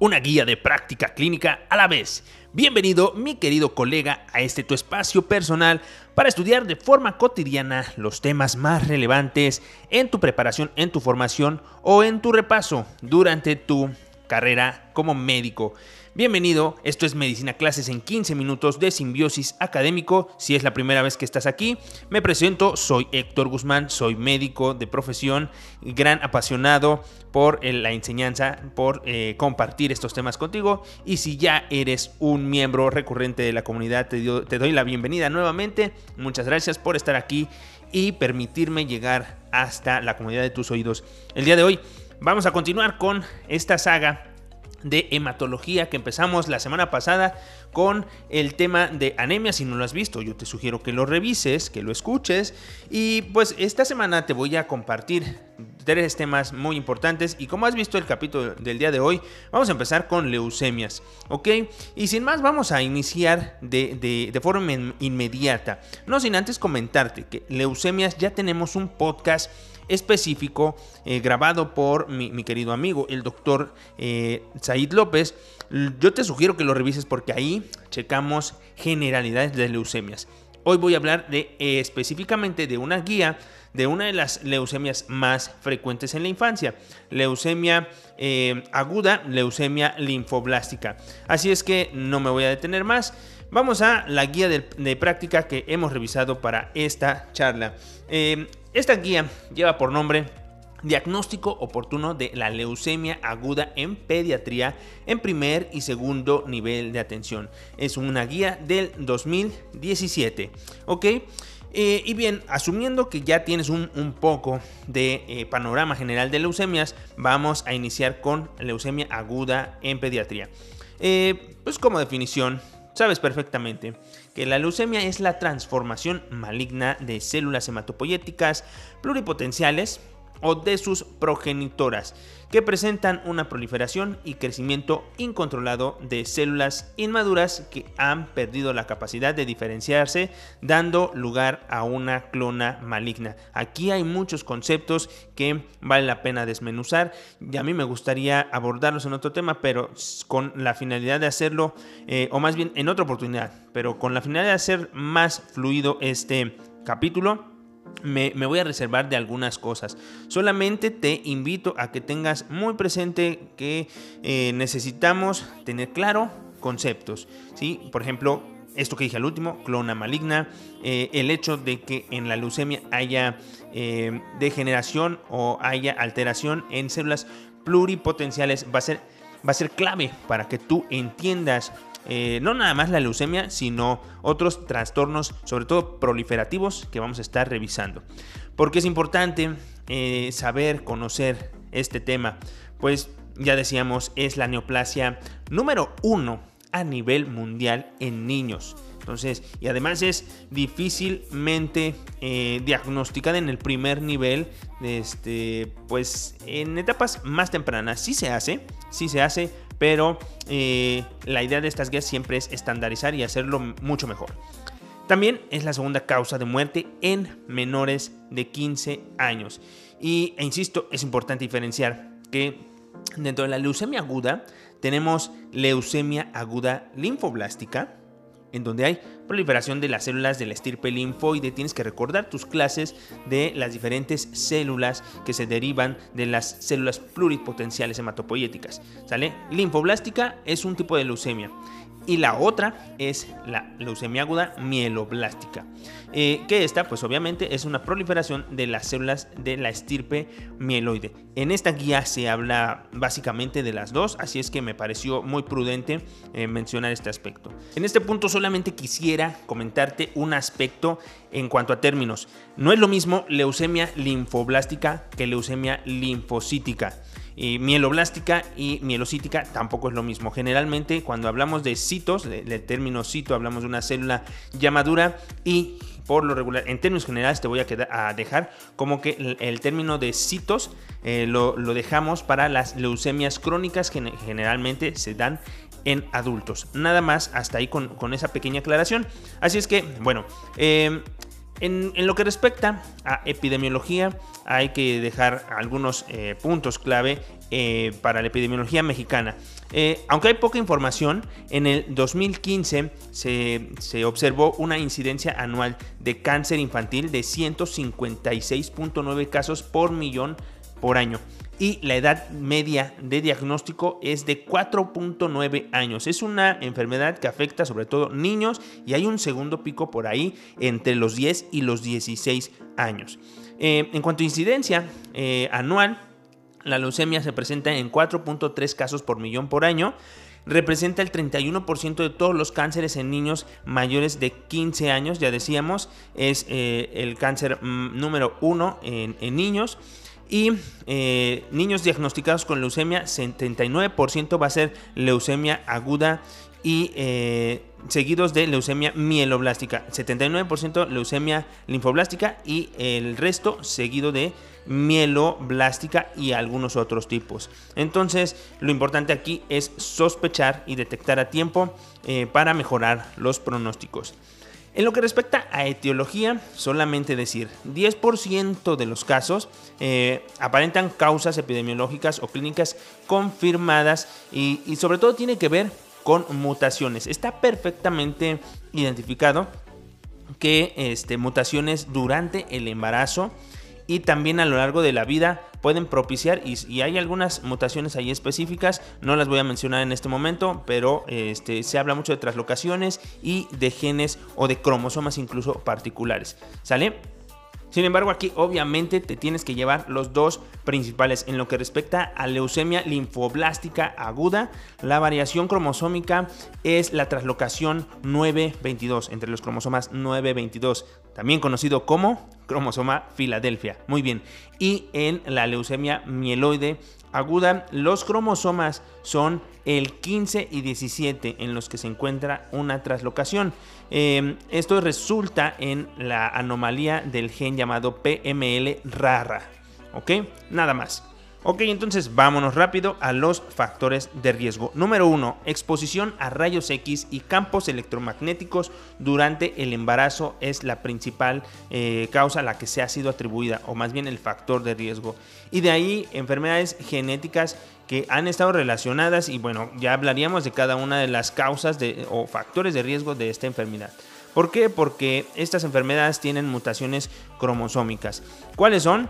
una guía de práctica clínica a la vez. Bienvenido, mi querido colega, a este tu espacio personal para estudiar de forma cotidiana los temas más relevantes en tu preparación, en tu formación o en tu repaso durante tu carrera como médico. Bienvenido, esto es Medicina Clases en 15 minutos de Simbiosis Académico. Si es la primera vez que estás aquí, me presento, soy Héctor Guzmán, soy médico de profesión, gran apasionado por la enseñanza, por compartir estos temas contigo. Y si ya eres un miembro recurrente de la comunidad, te doy la bienvenida nuevamente. Muchas gracias por estar aquí y permitirme llegar hasta la comunidad de tus oídos. El día de hoy vamos a continuar con esta saga de hematología que empezamos la semana pasada con el tema de anemia. Si no lo has visto, yo te sugiero que lo revises, que lo escuches. Y pues esta semana te voy a compartir 3 temas muy importantes. Y como has visto el capítulo del día de hoy, vamos a empezar con leucemias, ¿ok? Y sin más, vamos a iniciar de forma inmediata. No sin antes comentarte que leucemias ya tenemos un podcast específico grabado por mi querido amigo el doctor Said López. Yo te sugiero que lo revises porque ahí checamos generalidades de leucemias. Hoy voy a hablar específicamente de una guía de una de las leucemias más frecuentes en la infancia, leucemia aguda, leucemia linfoblástica. Así es que no me voy a detener más. Vamos a la guía de práctica que hemos revisado para esta charla. Esta guía lleva por nombre Diagnóstico oportuno de la leucemia aguda en pediatría en primer y segundo nivel de atención. Es una guía del 2017, ¿ok? Y bien, asumiendo que ya tienes un poco de panorama general de leucemias, vamos a iniciar con leucemia aguda en pediatría. Pues como definición, sabes perfectamente que la leucemia es la transformación maligna de células hematopoyéticas pluripotenciales o de sus progenitoras, que presentan una proliferación y crecimiento incontrolado de células inmaduras que han perdido la capacidad de diferenciarse, dando lugar a una clona maligna. Aquí hay muchos conceptos que vale la pena desmenuzar y a mí me gustaría abordarlos en otro tema, pero con la finalidad de hacerlo, o más bien en otra oportunidad, pero con la finalidad de hacer más fluido este capítulo. Me voy a reservar de algunas cosas. Solamente te invito a que tengas muy presente que necesitamos tener claro conceptos, ¿sí? Por ejemplo, esto que dije al último, clona maligna, el hecho de que en la leucemia haya degeneración o haya alteración en células pluripotenciales va a ser clave para que tú entiendas no nada más la leucemia, sino otros trastornos, sobre todo proliferativos, que vamos a estar revisando. ¿Por qué es importante saber, conocer este tema? Pues ya decíamos, es la neoplasia número 1 a nivel mundial en niños. Entonces, y además es difícilmente diagnosticada en el primer nivel, pues en etapas más tempranas. Sí se hace, pero la idea de estas guías siempre es estandarizar y hacerlo mucho mejor. También es la segunda causa de muerte en menores de 15 años. E insisto, es importante diferenciar que dentro de la leucemia aguda tenemos leucemia aguda linfoblástica, en donde hay proliferación de las células de la estirpe linfoide. Tienes que recordar tus clases de las diferentes células que se derivan de las células pluripotenciales hematopoyéticas, ¿sale? Linfoblástica es un tipo de leucemia. Y la otra es la leucemia aguda mieloblástica, que esta pues obviamente es una proliferación de las células de la estirpe mieloide. En esta guía se habla básicamente de las dos, así es que me pareció muy prudente mencionar este aspecto. En este punto solamente quisiera comentarte un aspecto en cuanto a términos. No es lo mismo leucemia linfoblástica que leucemia linfocítica. Mieloblástica y mielocítica tampoco es lo mismo. Generalmente cuando hablamos de citos, del término cito, hablamos de una célula ya madura, y por lo regular, en términos generales, te voy a dejar como que el término de citos lo dejamos para las leucemias crónicas que generalmente se dan en adultos. Nada más hasta ahí con esa pequeña aclaración. Así es que, bueno, en lo que respecta a epidemiología, hay que dejar algunos puntos clave para la epidemiología mexicana. Aunque hay poca información, en el 2015 se observó una incidencia anual de cáncer infantil de 156.9 casos por millón por año. Y la edad media de diagnóstico es de 4.9 años. Es una enfermedad que afecta sobre todo niños y hay un segundo pico por ahí entre los 10 y los 16 años. En cuanto a incidencia anual, la leucemia se presenta en 4.3 casos por millón por año. Representa el 31% de todos los cánceres en niños mayores de 15 años. Ya decíamos, es el cáncer número 1 en niños. Y niños diagnosticados con leucemia, 79% va a ser leucemia aguda y seguidos de leucemia mieloblástica, 79% leucemia linfoblástica y el resto seguido de mieloblástica y algunos otros tipos. Entonces, lo importante aquí es sospechar y detectar a tiempo para mejorar los pronósticos. En lo que respecta a etiología, solamente decir, 10% de los casos aparentan causas epidemiológicas o clínicas confirmadas y sobre todo tiene que ver con mutaciones. Está perfectamente identificado que mutaciones durante el embarazo y también a lo largo de la vida pueden propiciar, y hay algunas mutaciones ahí específicas, no las voy a mencionar en este momento, pero se habla mucho de traslocaciones y de genes o de cromosomas incluso particulares, ¿sale? Sin embargo, aquí obviamente te tienes que llevar los dos principales. En lo que respecta a leucemia linfoblástica aguda, la variación cromosómica es la traslocación 922, entre los cromosomas 922, también conocido como cromosoma Filadelfia. Muy bien. Y en la leucemia mieloide aguda, los cromosomas son el 15 y 17 en los que se encuentra una traslocación. Esto resulta en la anomalía del gen llamado PML-RARA. ¿Ok? Nada más. Ok, entonces vámonos rápido a los factores de riesgo. Número 1, exposición a rayos X y campos electromagnéticos durante el embarazo es la principal causa a la que se ha sido atribuida, o más bien el factor de riesgo. Y de ahí enfermedades genéticas que han estado relacionadas y bueno, ya hablaríamos de cada una de las causas o factores de riesgo de esta enfermedad. ¿Por qué? Porque estas enfermedades tienen mutaciones cromosómicas. ¿Cuáles son?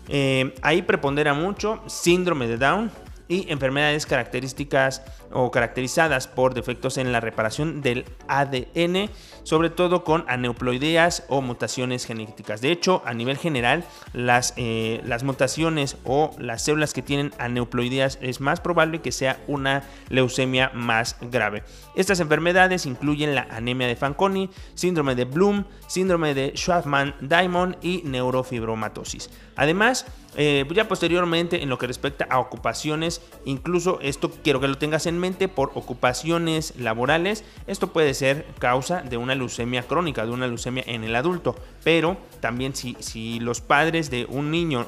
Ahí prepondera mucho síndrome de Down y enfermedades características o caracterizadas por defectos en la reparación del ADN, sobre todo con aneuploideas o mutaciones genéticas. De hecho, a nivel general, las mutaciones o las células que tienen aneuploideas es más probable que sea una leucemia más grave. Estas enfermedades incluyen la anemia de Fanconi, síndrome de Bloom, síndrome de Schwachman-Diamond y neurofibromatosis. Además, ya posteriormente, en lo que respecta a ocupaciones, incluso esto quiero que lo tengas en mente, por ocupaciones laborales, esto puede ser causa de una leucemia crónica, de una leucemia en el adulto, pero también si los padres de un niño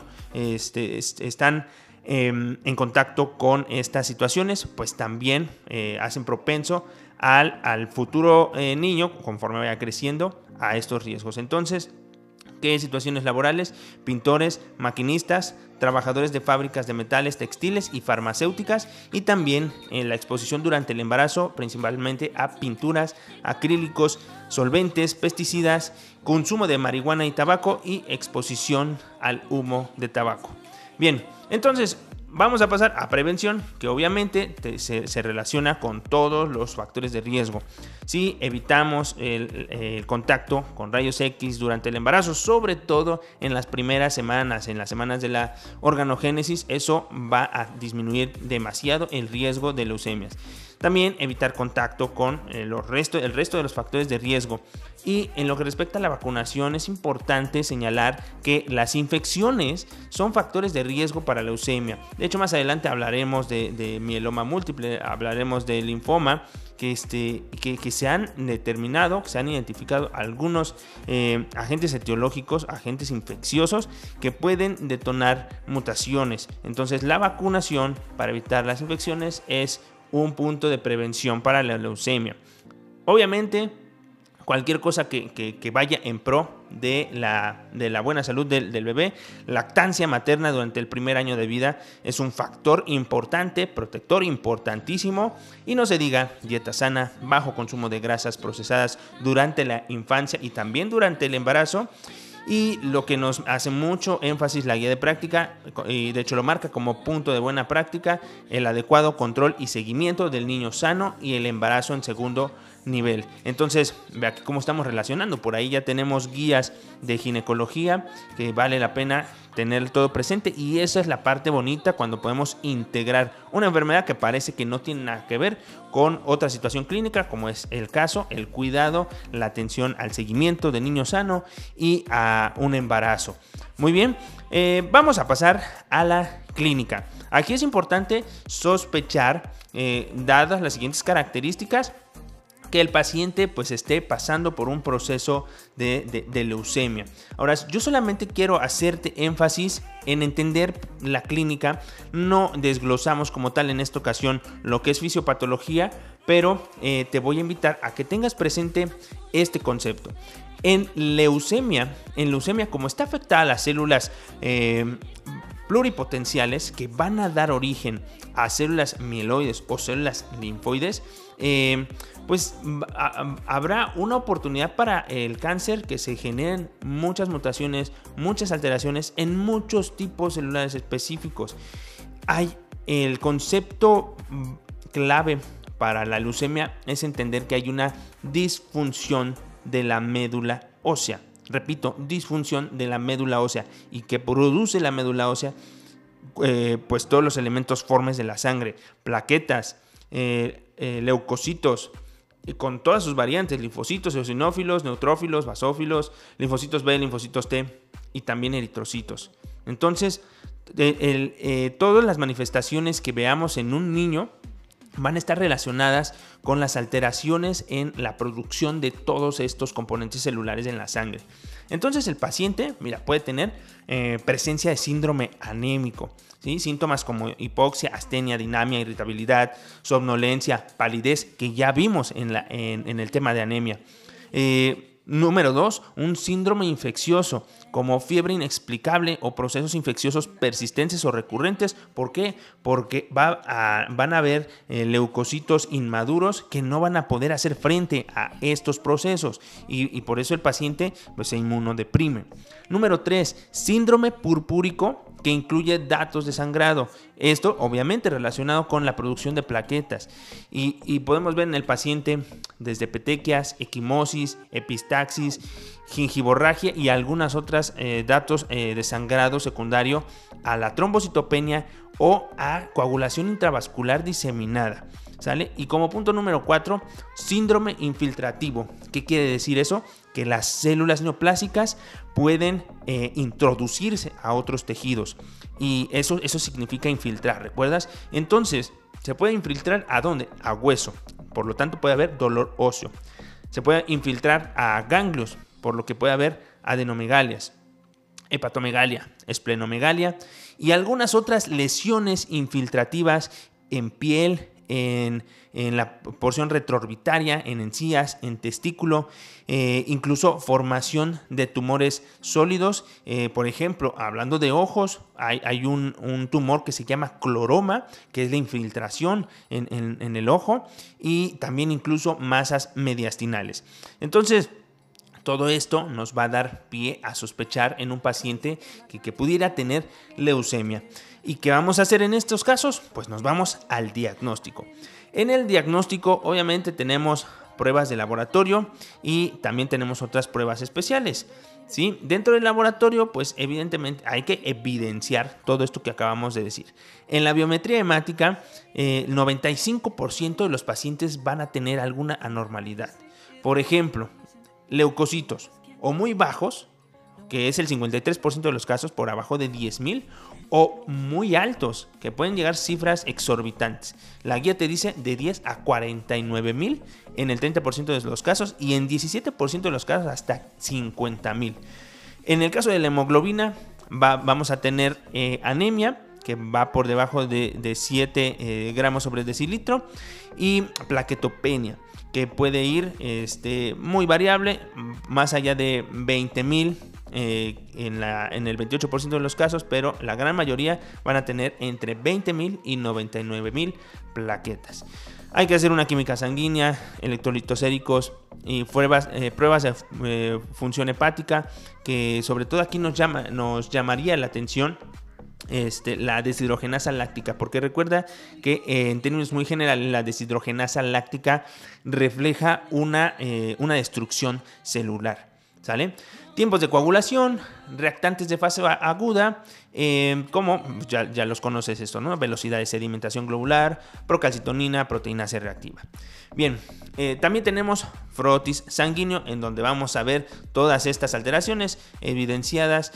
están en contacto con estas situaciones, pues también hacen propenso al futuro niño, conforme vaya creciendo, a estos riesgos. Entonces, ¿qué situaciones laborales? Pintores, maquinistas, trabajadores de fábricas de metales, textiles y farmacéuticas, y también en la exposición durante el embarazo, principalmente a pinturas, acrílicos, solventes, pesticidas, consumo de marihuana y tabaco y exposición al humo de tabaco. Bien, entonces vamos a pasar a prevención, que obviamente se relaciona con todos los factores de riesgo. Si evitamos el contacto con rayos X durante el embarazo, sobre todo en las primeras semanas, en las semanas de la organogénesis, eso va a disminuir demasiado el riesgo de leucemias. También evitar contacto con el resto de los factores de riesgo. Y en lo que respecta a la vacunación, es importante señalar que las infecciones son factores de riesgo para leucemia. De hecho, más adelante hablaremos de mieloma múltiple, hablaremos de linfoma, que se han determinado, que se han identificado algunos agentes etiológicos, agentes infecciosos que pueden detonar mutaciones. Entonces, la vacunación para evitar las infecciones es un punto de prevención para la leucemia. Obviamente, cualquier cosa que vaya en pro de la buena salud del bebé. Lactancia materna durante el primer año de vida es un factor importante, protector importantísimo. Y no se diga dieta sana, bajo consumo de grasas procesadas durante la infancia y también durante el embarazo. Y lo que nos hace mucho énfasis la guía de práctica, y de hecho lo marca como punto de buena práctica, el adecuado control y seguimiento del niño sano y el embarazo en segundo nivel. Entonces, ve aquí cómo estamos relacionando. Por ahí ya tenemos guías de ginecología que vale la pena tener todo presente, y esa es la parte bonita cuando podemos integrar una enfermedad que parece que no tiene nada que ver con otra situación clínica, como es el caso, el cuidado, la atención al seguimiento de niño sano y a un embarazo. Muy bien, vamos a pasar a la clínica. Aquí es importante sospechar, dadas las siguientes características, que el paciente pues esté pasando por un proceso de leucemia. Ahora, yo solamente quiero hacerte énfasis en entender la clínica. No desglosamos como tal en esta ocasión lo que es fisiopatología, pero te voy a invitar a que tengas presente este concepto. En leucemia, como está afectada las células pluripotenciales que van a dar origen a células mieloides o células linfoides, pues habrá una oportunidad para el cáncer que se generen muchas mutaciones, muchas alteraciones en muchos tipos celulares específicos. Hay el concepto clave para la leucemia es entender que hay una disfunción de la médula ósea. Repito, disfunción de la médula ósea. ¿Y que produce la médula ósea? Pues todos los elementos formes de la sangre, plaquetas, leucocitos, con todas sus variantes, linfocitos, eosinófilos, neutrófilos, basófilos, linfocitos B, linfocitos T y también eritrocitos. Entonces, todas las manifestaciones que veamos en un niño van a estar relacionadas con las alteraciones en la producción de todos estos componentes celulares en la sangre. Entonces el paciente, mira, puede tener presencia de síndrome anémico, ¿sí? Síntomas como hipoxia, astenia, dinamia, irritabilidad, somnolencia, palidez, que ya vimos en el tema de anemia. Número 2, un síndrome infeccioso como fiebre inexplicable o procesos infecciosos persistentes o recurrentes. ¿Por qué? Porque van a haber leucocitos inmaduros que no van a poder hacer frente a estos procesos y por eso el paciente pues, se inmunodeprime. Número 3, síndrome purpúrico que incluye datos de sangrado. Esto obviamente relacionado con la producción de plaquetas y podemos ver en el paciente desde petequias, equimosis, epistaxis, gingivorragia y algunas otras datos de sangrado secundario a la trombocitopenia o a coagulación intravascular diseminada. ¿Sale? Y como punto número 4, síndrome infiltrativo. ¿Qué quiere decir eso? Que las células neoplásicas pueden introducirse a otros tejidos y eso significa infiltrar, ¿recuerdas? Entonces, se puede infiltrar ¿a dónde? A hueso, por lo tanto puede haber dolor óseo. Se puede infiltrar a ganglios, por lo que puede haber adenomegalias, hepatomegalia, esplenomegalia y algunas otras lesiones infiltrativas en piel, en la porción retroorbitaria, en encías, en testículo, incluso formación de tumores sólidos. Por ejemplo, hablando de ojos, hay un tumor que se llama cloroma, que es la infiltración en el ojo, y también incluso masas mediastinales. Entonces, todo esto nos va a dar pie a sospechar en un paciente que pudiera tener leucemia. ¿Y qué vamos a hacer en estos casos? Pues nos vamos al diagnóstico. En el diagnóstico obviamente tenemos pruebas de laboratorio y también tenemos otras pruebas especiales, ¿sí? Dentro del laboratorio pues evidentemente hay que evidenciar todo esto que acabamos de decir. En la biometría hemática el 95% de los pacientes van a tener alguna anormalidad. Por ejemplo, leucocitos o muy bajos, que es el 53% de los casos, por abajo de 10,000, o muy altos, que pueden llegar cifras exorbitantes. La guía te dice de 10 a 49,000 en el 30% de los casos y en 17% de los casos hasta 50,000. En el caso de la hemoglobina vamos a tener anemia, que va por debajo de 7 gramos sobre decilitro, y plaquetopenia. que puede ir muy variable, más allá de 20,000 en el 28% de los casos, pero la gran mayoría van a tener entre 20,000 y 99,000 plaquetas. Hay que hacer una química sanguínea, electrolitos séricos y pruebas de función hepática, que sobre todo aquí nos llamaría la atención la deshidrogenasa láctica, porque recuerda que en términos muy generales la deshidrogenasa láctica refleja una destrucción celular, ¿sale? Tiempos de coagulación, reactantes de fase aguda, como ya los conoces esto, ¿no? Velocidad de sedimentación globular, procalcitonina, proteína C reactiva. Bien, también tenemos frotis sanguíneo, en donde vamos a ver todas estas alteraciones evidenciadas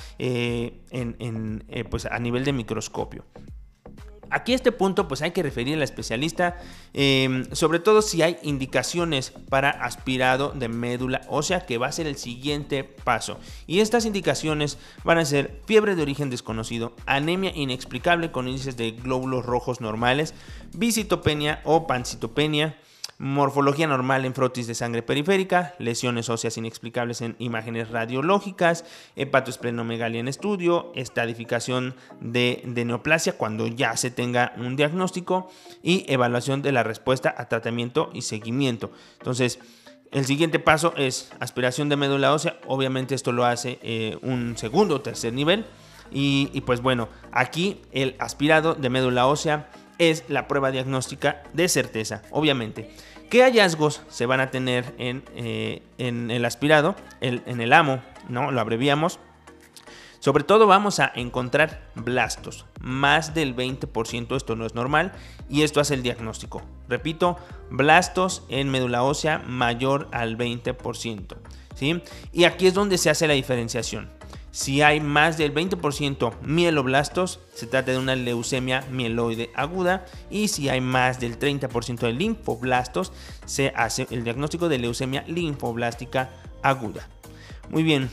pues a nivel de microscopio. Aquí a este punto pues hay que referir al especialista, sobre todo si hay indicaciones para aspirado de médula ósea, que va a ser el siguiente paso. Y estas indicaciones van a ser fiebre de origen desconocido, anemia inexplicable con índices de glóbulos rojos normales, bisitopenia o pancitopenia, morfología normal en frotis de sangre periférica, lesiones óseas inexplicables en imágenes radiológicas, hepatoesplenomegalia en estudio, estadificación de neoplasia cuando ya se tenga un diagnóstico y evaluación de la respuesta a tratamiento y seguimiento. Entonces, el siguiente paso es aspiración de médula ósea. Obviamente esto lo hace un segundo o tercer nivel y pues bueno, aquí el aspirado de médula ósea es la prueba diagnóstica de certeza, obviamente. ¿Qué hallazgos se van a tener en el aspirado, en el AMO, ¿no? Lo abreviamos. Sobre todo vamos a encontrar blastos, más del 20%, esto no es normal, y esto hace el diagnóstico. Repito, blastos en médula ósea mayor al 20%, ¿sí? Y aquí es donde se hace la diferenciación. Si hay más del 20% mieloblastos, se trata de una leucemia mieloide aguda, y si hay más del 30% de linfoblastos, se hace el diagnóstico de leucemia linfoblástica aguda. Muy bien,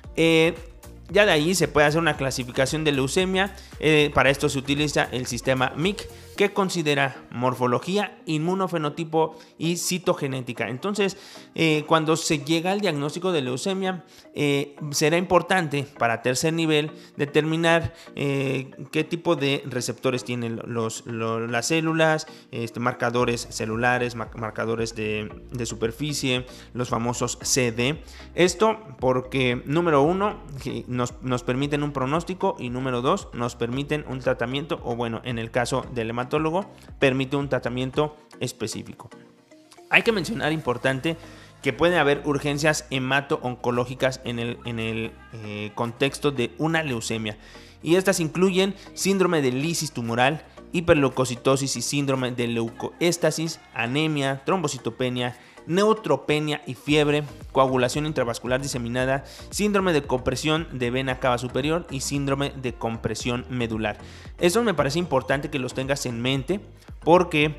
ya de ahí se puede hacer una clasificación de leucemia. Para esto se utiliza el sistema MIC, que considera morfología, inmunofenotipo y citogenética. Entonces, cuando se llega al diagnóstico de leucemia, será importante para tercer nivel determinar qué tipo de receptores tienen las células, marcadores celulares, marcadores de superficie, los famosos CD. Esto porque, número uno, nos permiten un pronóstico, y número dos, nos permiten un tratamiento, o bueno, en el caso del hematólogo, permite un tratamiento específico. Hay que mencionar, importante, que puede haber urgencias hemato-oncológicas en el contexto de una leucemia, y estas incluyen síndrome de lisis tumoral, hiperleucocitosis y síndrome de leucoéstasis, anemia, trombocitopenia, neutropenia y fiebre, coagulación intravascular diseminada, síndrome de compresión de vena cava superior y síndrome de compresión medular. Eso me parece importante que los tengas en mente, porque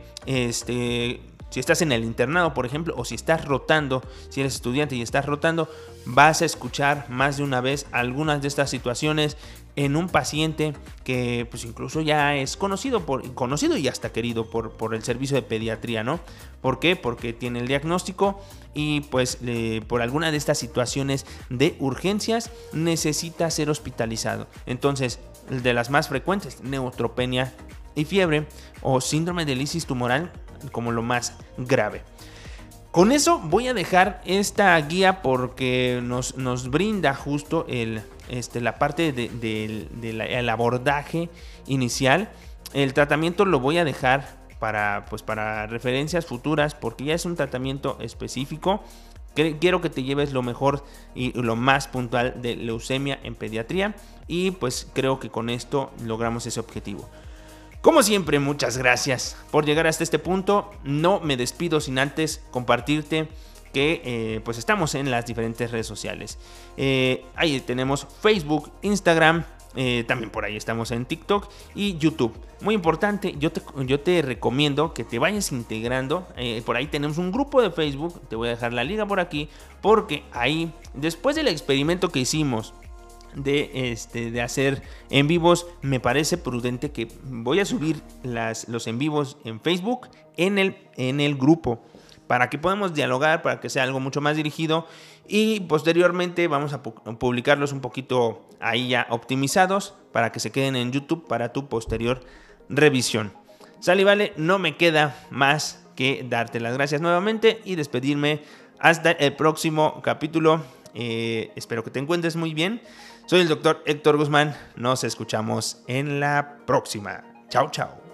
si estás en el internado, por ejemplo, o si estás rotando, si eres estudiante y estás rotando, vas a escuchar más de una vez algunas de estas situaciones en un paciente que pues incluso ya es conocido y hasta querido por el servicio de pediatría, ¿no? ¿Por qué? Porque tiene el diagnóstico y pues por alguna de estas situaciones de urgencias necesita ser hospitalizado. Entonces, de las más frecuentes, neutropenia y fiebre, o síndrome de lisis tumoral como lo más grave. Con eso voy a dejar esta guía, porque nos brinda justo la parte del abordaje inicial. El tratamiento lo voy a dejar para referencias futuras, porque ya es un tratamiento específico. Quiero que te lleves lo mejor y lo más puntual de leucemia en pediatría, y pues creo que con esto logramos ese objetivo. Como siempre, muchas gracias por llegar hasta este punto. No me despido sin antes compartirte que pues estamos en las diferentes redes sociales. Ahí tenemos Facebook, Instagram, también por ahí estamos en TikTok y YouTube. Muy importante, yo te recomiendo que te vayas integrando. Por ahí tenemos un grupo de Facebook, te voy a dejar la liga por aquí, porque ahí, después del experimento que hicimos de hacer en vivos, me parece prudente que voy a subir los en vivos en Facebook en el grupo, para que podamos dialogar, para que sea algo mucho más dirigido, y posteriormente vamos a publicarlos un poquito ahí ya optimizados para que se queden en YouTube para tu posterior revisión. Sale y vale, no me queda más que darte las gracias nuevamente y despedirme hasta el próximo capítulo. Espero que te encuentres muy bien. Soy el doctor Héctor Guzmán. Nos escuchamos en la próxima. Chao, chao.